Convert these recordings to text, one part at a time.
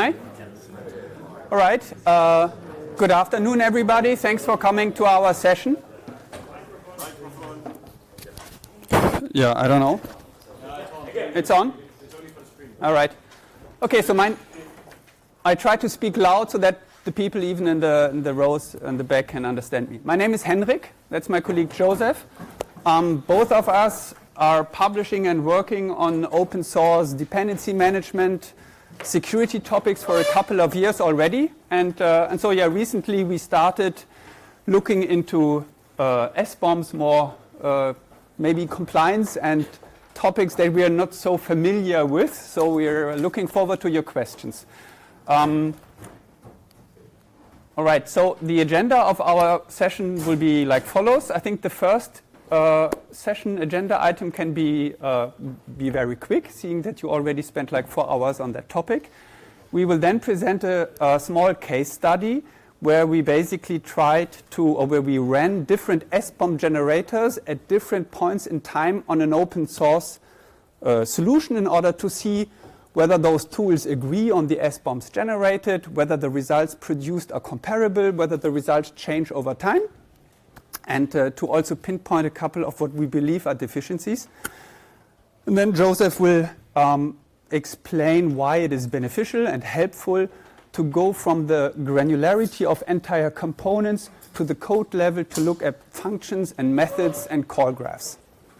Hi. All right. Good afternoon, everybody. Thanks for coming to our session. Yeah, I don't know. It's on? All right. Okay, so I try to speak loud so that the people even in the rows in the back can understand me. My name is Henrik. That's my colleague Joseph. Both of us are publishing and working on open source dependency management, security topics for a couple of years already. And so, recently we started looking into SBOMs more, maybe compliance and topics that we are not so familiar with. So we're looking forward to your questions. All right, so the agenda of our session will be like follows. I think the first session agenda item can be very quick, seeing that you already spent like 4 hours on that topic. We will then present a small case study where we basically where we ran different SBOM generators at different points in time on an open source solution in order to see whether those tools agree on the SBOMs generated, whether the results produced are comparable, whether the results change over time, and to also pinpoint a couple of what we believe are deficiencies. And then Joseph will explain why it is beneficial and helpful to go from the granularity of entire components to the code level to look at functions and methods and call graphs.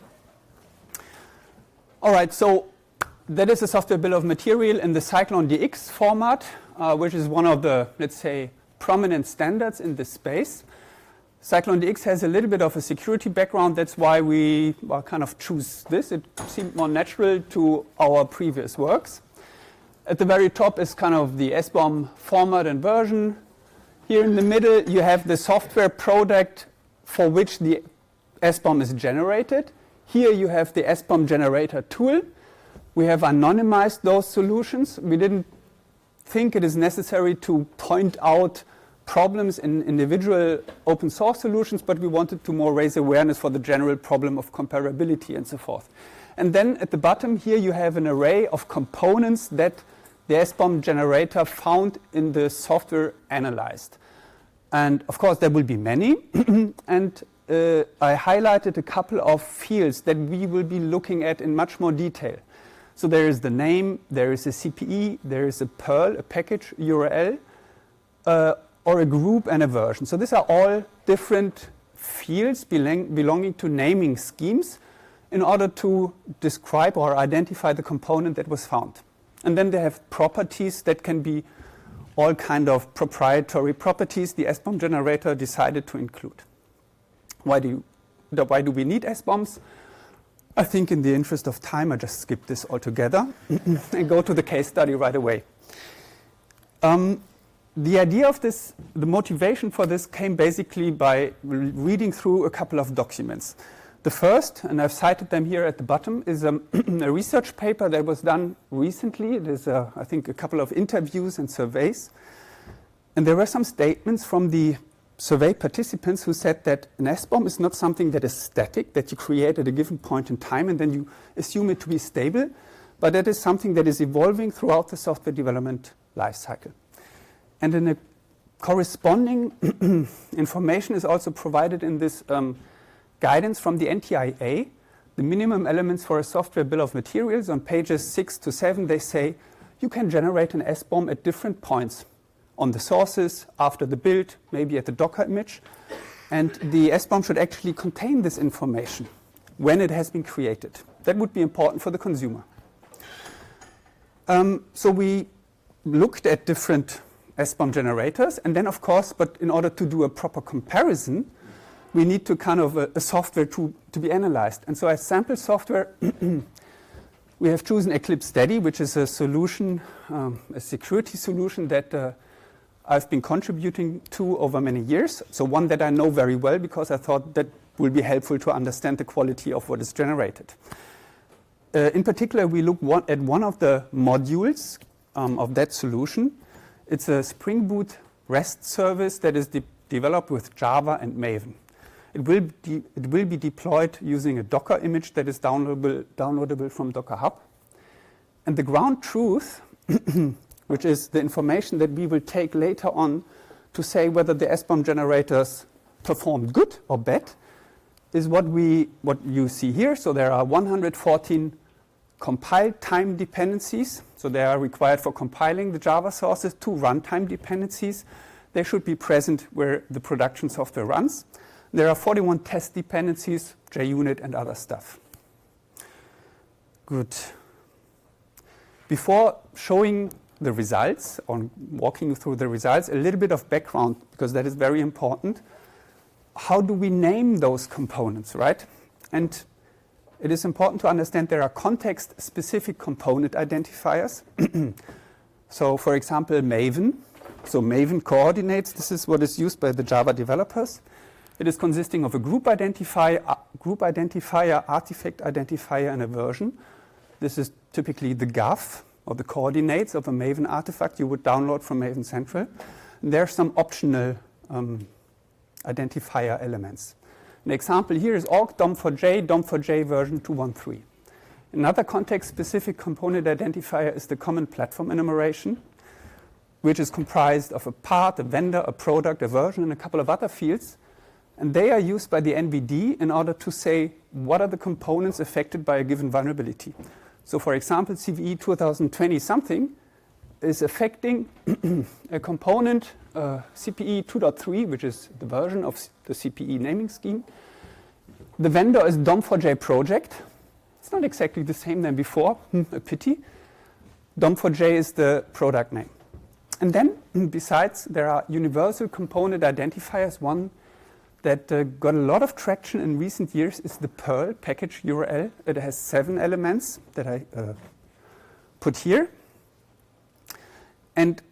All right, so that is a software bill of material in the CycloneDX format, which is one of the, let's say, prominent standards in this space. CycloneDX has a little bit of a security background. That's why we kind of choose this. It seemed more natural to our previous works. At the very top is kind of the SBOM format and version. Here in the middle, you have the software product for which the SBOM is generated. Here you have the SBOM generator tool. We have anonymized those solutions. We didn't think it is necessary to point out problems in individual open source solutions, but we wanted to more raise awareness for the general problem of comparability and so forth. And then at the bottom here you have an array of components that the SBOM generator found in the software analyzed. And of course there will be many. And I highlighted a couple of fields that we will be looking at in much more detail. So there is the name, there is a CPE, there is a PURL, a package URL, or a group and a version. So these are all different fields belonging to naming schemes in order to describe or identify the component that was found. And then they have properties that can be all kind of proprietary properties the SBOM generator decided to include. Why do we need SBOMs? I think in the interest of time, I just skip this altogether and go to the case study right away. The idea of this, the motivation for this came basically by reading through a couple of documents. The first, and I've cited them here at the bottom, is a research paper that was done recently. There's, I think, a couple of interviews and surveys. And there were some statements from the survey participants who said that an SBOM is not something that is static, that you create at a given point in time and then you assume it to be stable, but that is something that is evolving throughout the software development lifecycle. And in a corresponding information is also provided in this guidance from the NTIA, the minimum elements for a software bill of materials. On pages 6 to 7, they say you can generate an SBOM at different points on the sources, after the build, maybe at the Docker image. And the SBOM should actually contain this information when it has been created. That would be important for the consumer. So we looked at different SBOM generators, and then of course, but in order to do a proper comparison, we need to kind of a software to be analyzed. And so as sample software, we have chosen Eclipse Steady, which is a solution, a security solution that I've been contributing to over many years. So one that I know very well because I thought that will be helpful to understand the quality of what is generated. In particular, we look at one of the modules of that solution. It's a Spring Boot REST service that is developed with Java and Maven. It will be deployed using a Docker image that is downloadable from Docker Hub. And the ground truth which is the information that we will take later on to say whether the SBOM generators performed good or bad, is what you see here. So there are 114 compile time dependencies. So they are required for compiling the Java sources, 2 runtime dependencies. They should be present where the production software runs. There are 41 test dependencies, JUnit and other stuff. Good. Before showing the results, or walking you through the results, a little bit of background, because that is very important. How do we name those components, right? And it is important to understand there are context-specific component identifiers. So, for example, Maven. So Maven coordinates. This is what is used by the Java developers. It is consisting of a group identifier, artifact identifier, and a version. This is typically the GAF, or the coordinates of a Maven artifact you would download from Maven Central. And there are some optional identifier elements. An example here is org dom4j version 213. Another context-specific component identifier is the common platform enumeration, which is comprised of a part, a vendor, a product, a version, and a couple of other fields. And they are used by the NVD in order to say what are the components affected by a given vulnerability. So, for example, CVE 2020-something is affecting a component, CPE 2.3, which is the version of the CPE naming scheme. The vendor is dom4j project. It's not exactly the same than before, a pity. dom4j is the product name. And then, besides, there are universal component identifiers. One that got a lot of traction in recent years is the Perl package URL. It has 7 elements that I put here. And,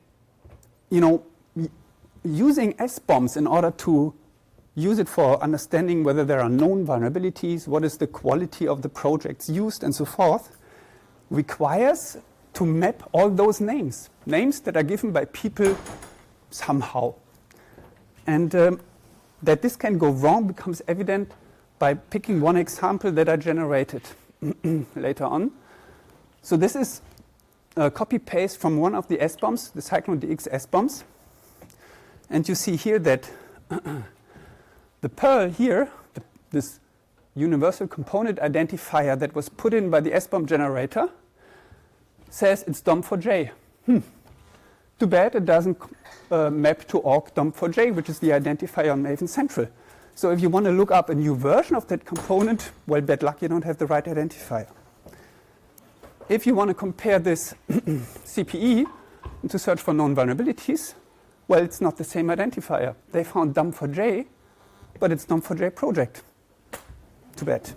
using SBOMs in order to use it for understanding whether there are known vulnerabilities, what is the quality of the projects used, and so forth, requires to map all those names that are given by people somehow. And that this can go wrong becomes evident by picking one example that I generated later on. So this is a copy-paste from one of the SBOMs, the CycloneDX SBOMs. And you see here that the Perl here, this universal component identifier that was put in by the SBOM generator, says it's dom4j. Too bad it doesn't map to org dom4j, which is the identifier on Maven Central. So if you want to look up a new version of that component, well, bad luck, you don't have the right identifier. If you want to compare this CPE to search for known vulnerabilities, well, it's not the same identifier. They found dom4j, but it's dom4j project. Too bad.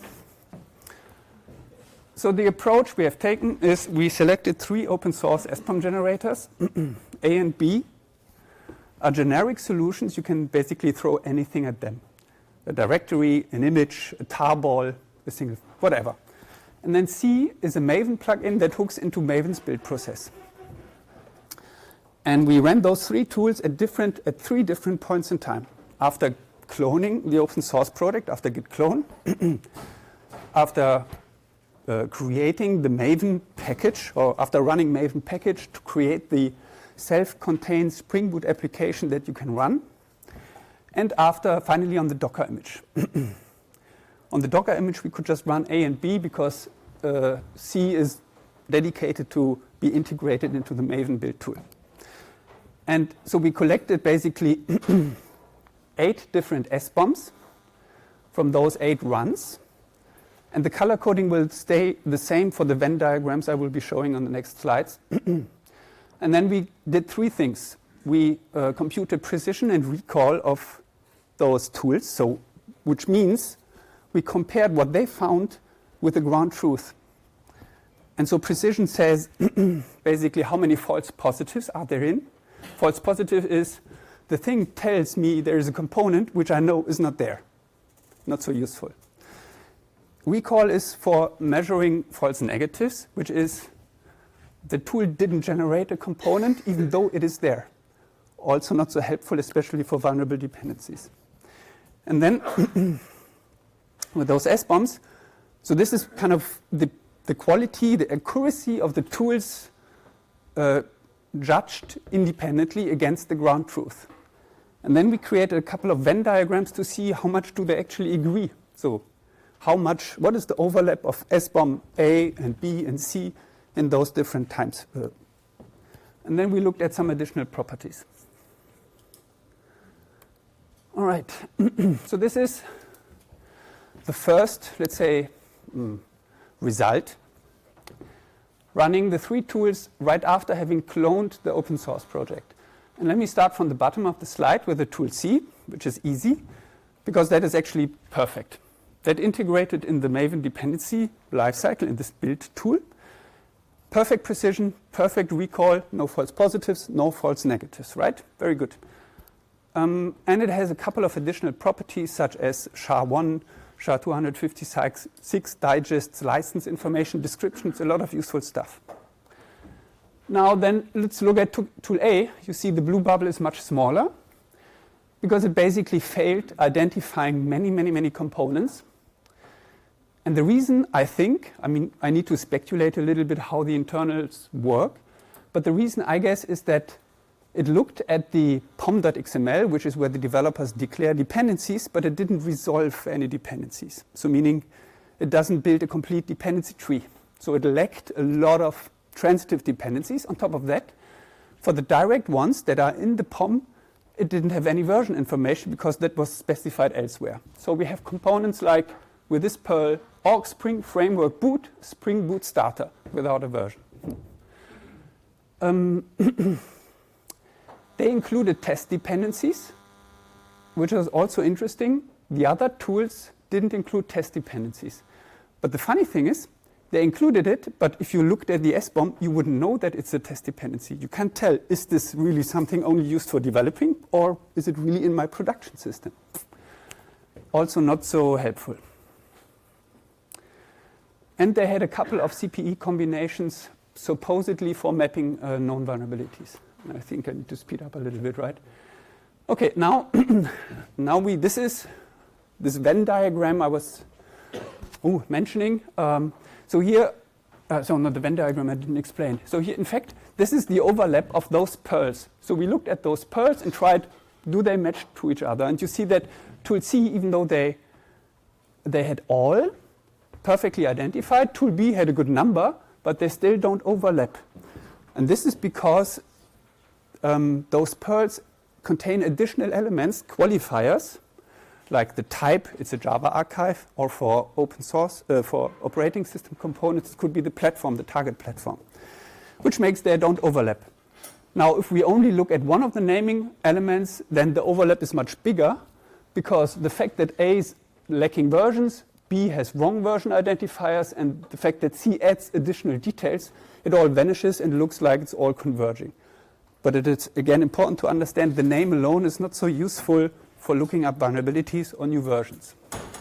So the approach we have taken is we selected 3 open source SBOM generators. A and B are generic solutions. You can basically throw anything at them. A directory, an image, a tarball, a single, whatever. And then C is a Maven plugin that hooks into Maven's build process. And we ran those 3 tools at 3 different points in time. After cloning the open source product, after git clone, after creating the Maven package, or after running Maven package to create the self-contained Spring Boot application that you can run, and after finally on the Docker image. On the Docker image, we could just run A and B because C is dedicated to be integrated into the Maven build tool. And so we collected basically 8 different SBOMs from those 8 runs. And the color coding will stay the same for the Venn diagrams I will be showing on the next slides. And then we did 3 things. We computed precision and recall of those tools, so which means we compared what they found with the ground truth. And so precision says basically how many false positives are there in. False positive is the thing tells me there is a component which I know is not there. Not so useful. Recall is for measuring false negatives, which is the tool didn't generate a component even though it is there. Also not so helpful, especially for vulnerable dependencies. And then with those SBOMs, so this is kind of the quality, the accuracy of the tools judged independently against the ground truth. And then we created a couple of Venn diagrams to see how much do they actually agree. So what is the overlap of SBOM A and B and C in those different times? And then we looked at some additional properties. All right, so this is the first, let's say, result. Running the 3 tools right after having cloned the open source project. And let me start from the bottom of the slide with the tool C, which is easy, because that is actually perfect. That integrated in the Maven dependency lifecycle in this build tool. Perfect precision, perfect recall, no false positives, no false negatives, right? Very good. And it has a couple of additional properties such as SHA-1, SHA-256 digests, license information, descriptions, a lot of useful stuff. Now then, let's look at tool A. You see the blue bubble is much smaller because it basically failed identifying many components. And the reason, I need to speculate a little bit how the internals work, but the reason, I guess, is that it looked at the pom.xml, which is where the developers declare dependencies, but it didn't resolve any dependencies. So meaning it doesn't build a complete dependency tree. So it lacked a lot of transitive dependencies. On top of that, for the direct ones that are in the POM, it didn't have any version information because that was specified elsewhere. So we have components like with this Perl org Spring Framework Boot, Spring Boot Starter without a version. They included test dependencies, which was also interesting. The other tools didn't include test dependencies. But the funny thing is, they included it, but if you looked at the SBOM, you wouldn't know that it's a test dependency. You can't tell, is this really something only used for developing, or is it really in my production system? Also not so helpful. And they had a couple of CPE combinations, supposedly for mapping known vulnerabilities. I think I need to speed up a little bit, right? Okay, now this is this Venn diagram I was mentioning. So here, not the Venn diagram I didn't explain. So here, in fact, this is the overlap of those pearls. So we looked at those pearls and tried, do they match to each other? And you see that tool C, even though they had all perfectly identified, tool B had a good number, but they still don't overlap. And this is because those pearls contain additional elements, qualifiers, like the type, it's a Java archive, or for open source, for operating system components, it could be the platform, the target platform, which makes they don't overlap. Now, if we only look at one of the naming elements, then the overlap is much bigger, because the fact that A is lacking versions, B has wrong version identifiers, and the fact that C adds additional details, it all vanishes and looks like it's all converging. But it is, again, important to understand the name alone is not so useful for looking up vulnerabilities or new versions.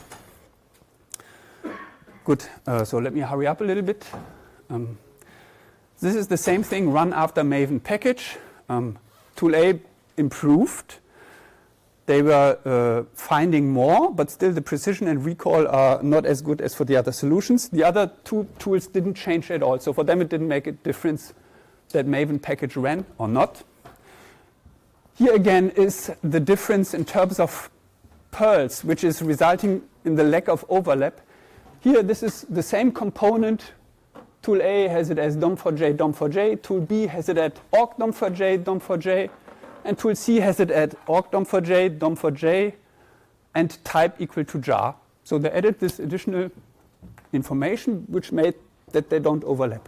Good, so let me hurry up a little bit. This is the same thing run after Maven package. Tool A improved. They were finding more, but still the precision and recall are not as good as for the other solutions. The other two tools didn't change at all. So for them, it didn't make a difference that Maven package ran or not. Here again is the difference in terms of pearls, which is resulting in the lack of overlap. Here, this is the same component. Tool A has it as DOM4J, DOM4J. Tool B has it at org DOM4J, DOM4J. And tool C has it at org DOM4J, DOM4J, and type equal to jar. So they added this additional information, which made that they don't overlap.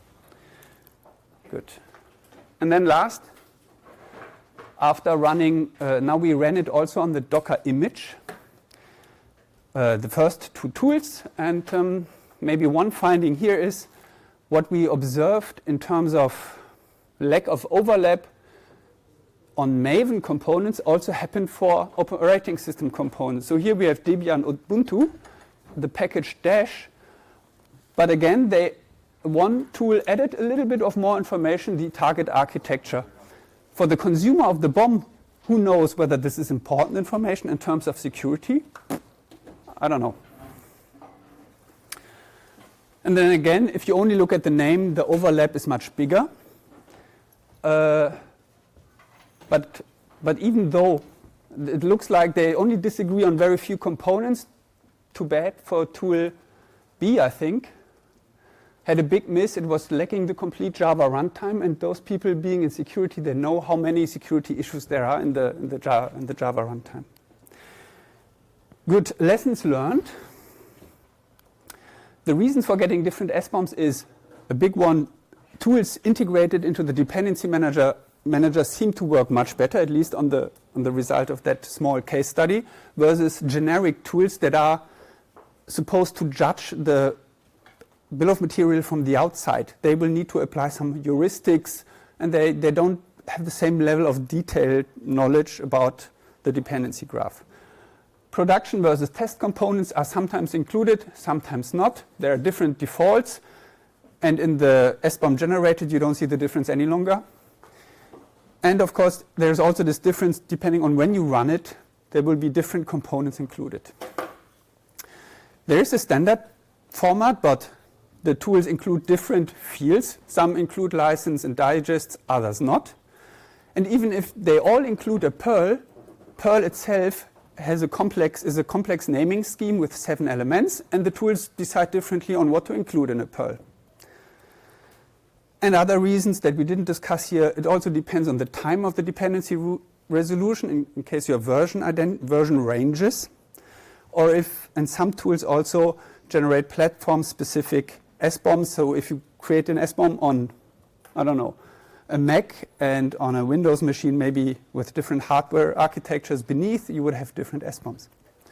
Good. And then last, after running, now we ran it also on the Docker image, the first two tools. And maybe one finding here is what we observed in terms of lack of overlap on Maven components also happened for operating system components. So here we have Debian Ubuntu, the package dash. But again, one tool added a little bit of more information, the target architecture. For the consumer of the BOM, who knows whether this is important information in terms of security? I don't know. And then again, if you only look at the name, the overlap is much bigger. but even though it looks like they only disagree on very few components, too bad for tool B, I think. Had a big miss. It was lacking the complete Java runtime, and those people being in security, they know how many security issues there are in the Java runtime. Good. Lessons learned. The reasons for getting different SBOMs is a big one. Tools integrated into the dependency manager seem to work much better, at least on the result of that small case study, versus generic tools that are supposed to judge the bill of material from the outside. They will need to apply some heuristics, and they don't have the same level of detailed knowledge about the dependency graph. Production versus test components are sometimes included, sometimes not. There are different defaults, and in the SBOM generated, you don't see the difference any longer. And of course, there's also this difference depending on when you run it. There will be different components included. There is a standard format, but the tools include different fields. Some include license and digests, others not. And even if they all include a Perl, Perl itself is a complex naming scheme with 7 elements, and the tools decide differently on what to include in a Perl. And other reasons that we didn't discuss here, it also depends on the time of the dependency resolution in case your version ranges, or if, and some tools also generate platform-specific SBOMs. So if you create an SBOM on, I don't know, a Mac and on a Windows machine, maybe with different hardware architectures beneath, you would have different SBOMs.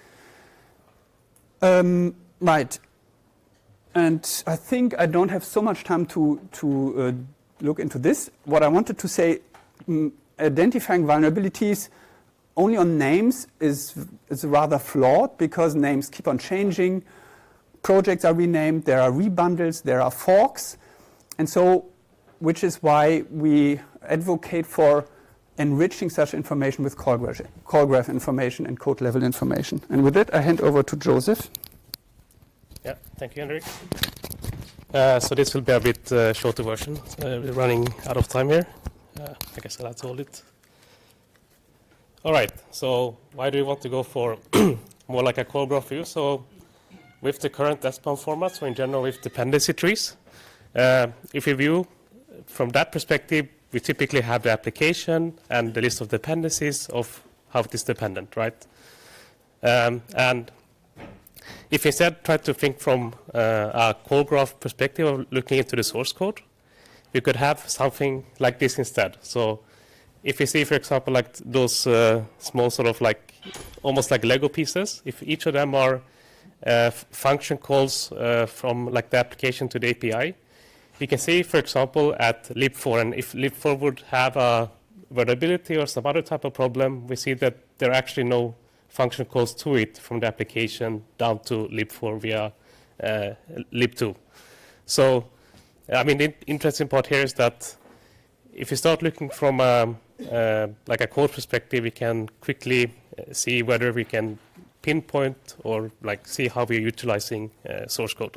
Right. And I think I don't have so much time to look into this. What I wanted to say, identifying vulnerabilities only on names is rather flawed, because names keep on changing. Projects are renamed, there are rebundles, there are forks. And so, which is why we advocate for enriching such information with call graph information and code level information. And with that, I hand over to Joseph. Yeah, thank you, Henrik. So this will be a bit shorter version. We're running out of time here. I guess I'll have to hold it. All right, so why do we want to go for more like a call graph view? So with the current SBOM format, so in general with dependency trees, if you view from that perspective, we typically have the application and the list of dependencies of how it is dependent, right? And if instead try to think from a call graph perspective of looking into the source code, we could have something like this instead. So if you see, for example, like those small sort of like almost like Lego pieces, if each of them are function calls from like the application to the API, we can see, for example, at lib4, and if lib4 would have a vulnerability or some other type of problem, we see that there are actually no function calls to it from the application down to lib4 via lib2. So, I mean, the interesting part here is that if you start looking from like a code perspective, we can quickly see whether we can pinpoint or like see how we're utilizing source code.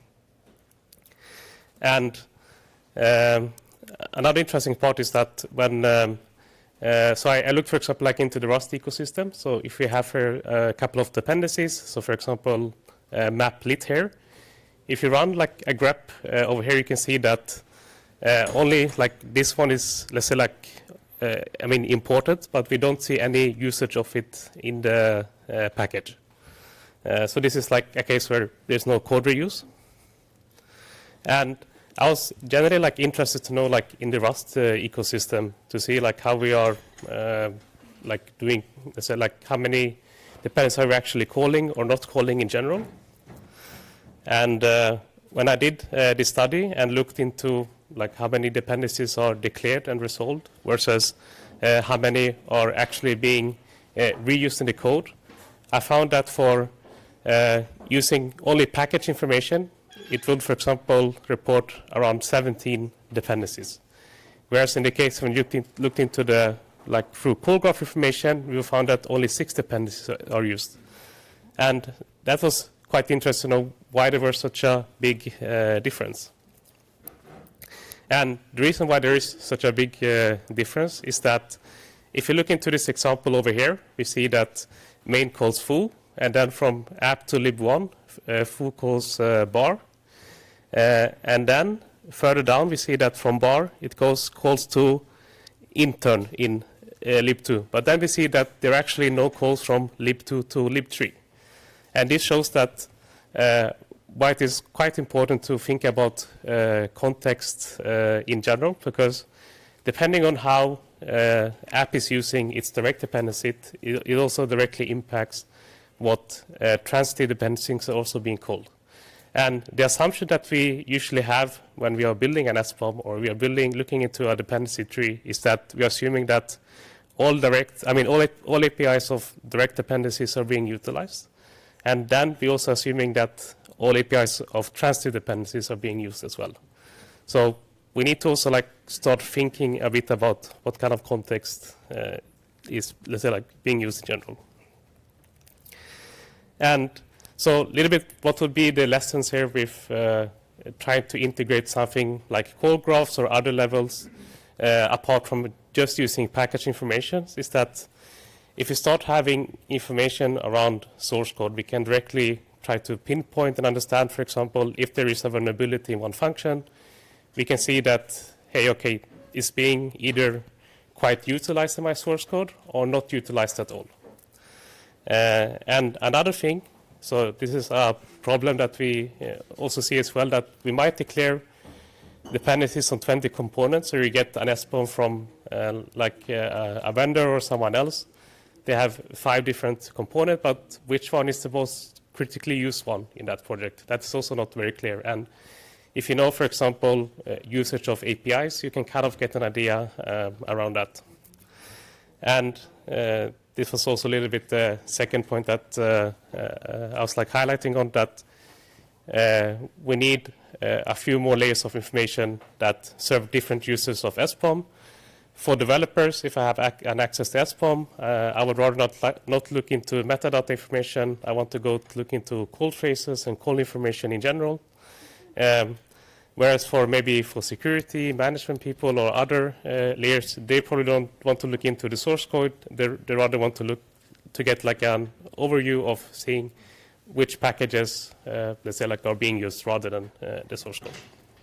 And another interesting part is that when so I looked, for example, like into the Rust ecosystem. So if we have here a couple of dependencies, so for example, map lit here, if you run like a grep over here, you can see that only like this one is, let's say, like I mean imported, but we don't see any usage of it in the package. So this is like a case where there's no code reuse. And I was generally like interested to know like in the Rust ecosystem to see like how we are like doing, let's say, like how many dependencies are we actually calling or not calling in general. And when I did this study and looked into like how many dependencies are declared and resolved versus how many are actually being reused in the code, I found that for using only package information, it would, for example, report around 17 dependencies. Whereas in the case when you looked into the, like through call graph information, we found that only 6 dependencies are used. And that was quite interesting to know why there was such a big difference. And the reason why there is such a big difference is that if you look into this example over here, we see that main calls foo, and then from app to lib1, foo calls bar. And then further down, we see that from bar, it calls to intern in lib2. But then we see that there are actually no calls from lib2 to lib3. And this shows that why it is quite important to think about context in general, because depending on how app is using its direct dependency, it also directly impacts what transitive dependencies are also being called. And the assumption that we usually have when we are building an SPOM or we are looking into a dependency tree is that we are assuming that all APIs of direct dependencies are being utilized. And then we also assuming that all APIs of transitive dependencies are being used as well. So we need to also start thinking a bit about what kind of context is, let's say, being used in general. And so a little bit what would be the lessons here with trying to integrate something like call graphs or other levels apart from just using package information is that if we start having information around source code, we can directly try to pinpoint and understand, for example, if there is a vulnerability in one function, we can see that, hey, okay, it's being either quite utilized in my source code or not utilized at all. And another thing, so this is a problem that we also see as well, that we might declare dependencies on 20 components, so you get an SPOM from a vendor or someone else. They have 5 different components, but which one is the most critically used one in that project? That's also not very clear. And if you know, for example, usage of APIs, you can kind of get an idea around that. And this was also a little bit the second point that I was highlighting on, that we need a few more layers of information that serve different uses of SPOM. For developers, if I have an access to SPOM, I would rather not look into metadata information. I want to look into call traces and call information in general. Whereas for security, management people or other layers, they probably don't want to look into the source code. They rather want to get an overview of seeing which packages, let's say, are being used rather than the source code.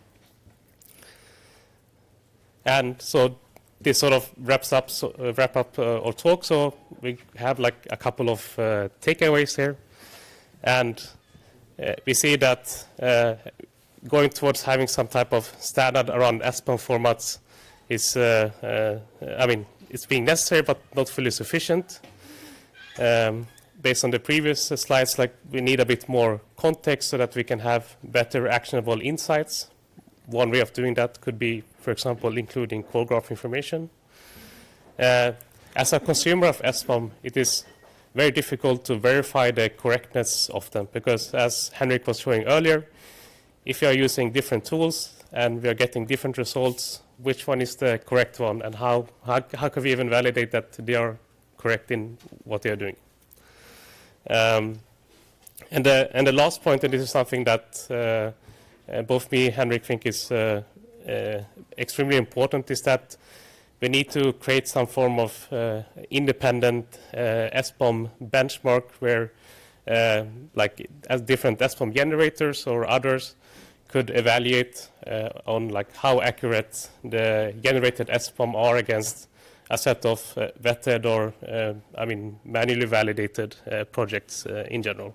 And so this sort of wrap up our talk. So we have a couple of takeaways here, and we see that going towards having some type of standard around SPOM formats is, it's being necessary but not fully sufficient. Based on the previous slides, we need a bit more context so that we can have better actionable insights. One way of doing that could be, for example, including call graph information. As a consumer of SPOM, it is very difficult to verify the correctness of them because, as Henrik was showing earlier, if you are using different tools and we are getting different results, which one is the correct one, and how can we even validate that they are correct in what they are doing? And the last point, and this is something that both me and Henrik think is extremely important, is that we need to create some form of independent SPOM benchmark where as different SPOM generators or others could evaluate on how accurate the generated SPOM are against a set of vetted or manually validated projects in general.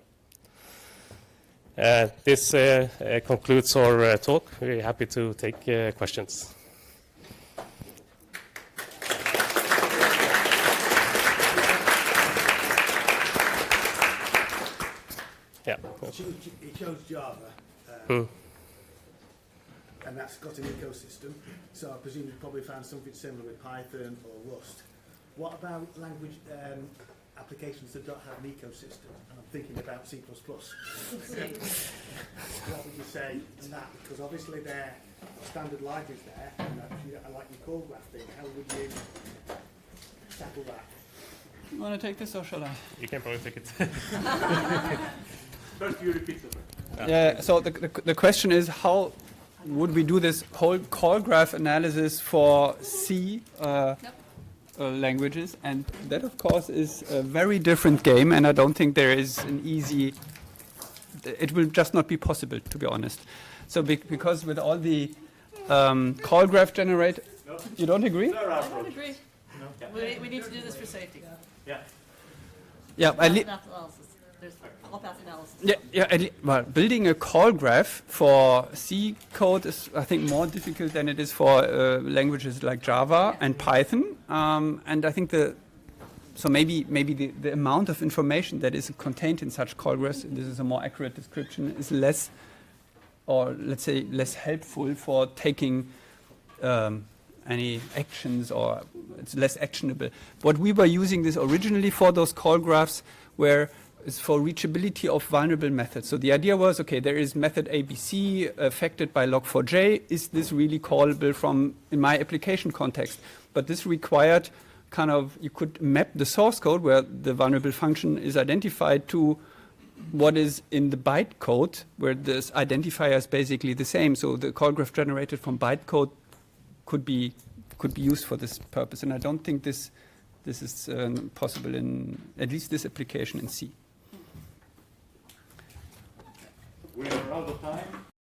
This concludes our talk. We're happy to take questions. Yeah. He chose Java, and that's got an ecosystem. So I presume you probably found something similar with Python or Rust. What about language applications that don't have an ecosystem? And I'm thinking about C++. What would you say on that? Because obviously there are standard libraries there, and I like your call graph thing. How would you tackle that? You want to take this or shall I? You can probably take it. First you repeat it. Yeah. So the question is how would we do this whole call graph analysis for C languages? And that, of course, is a very different game, and I don't think there is an easy... It will just not be possible, to be honest. So because with all the call graph generator... No. You don't agree? No, I don't agree. No. We need to do this for safety. Yeah. Yeah, Path analysis. There's all path analysis. well, building a call graph for C code is, I think, more difficult than it is for languages like Java and Python. And I think so maybe the amount of information that is contained in such call graphs, this is a more accurate description, is less, or let's say less helpful for taking any actions, or it's less actionable. What we were using this originally for, those call graphs, is for reachability of vulnerable methods. So the idea was, okay, there is method ABC affected by log4j. Is this really callable in my application context? But this required you could map the source code where the vulnerable function is identified to what is in the bytecode, where this identifier is basically the same. So the call graph generated from bytecode could be used for this purpose. And I don't think this is possible in at least this application in C. We are out of time.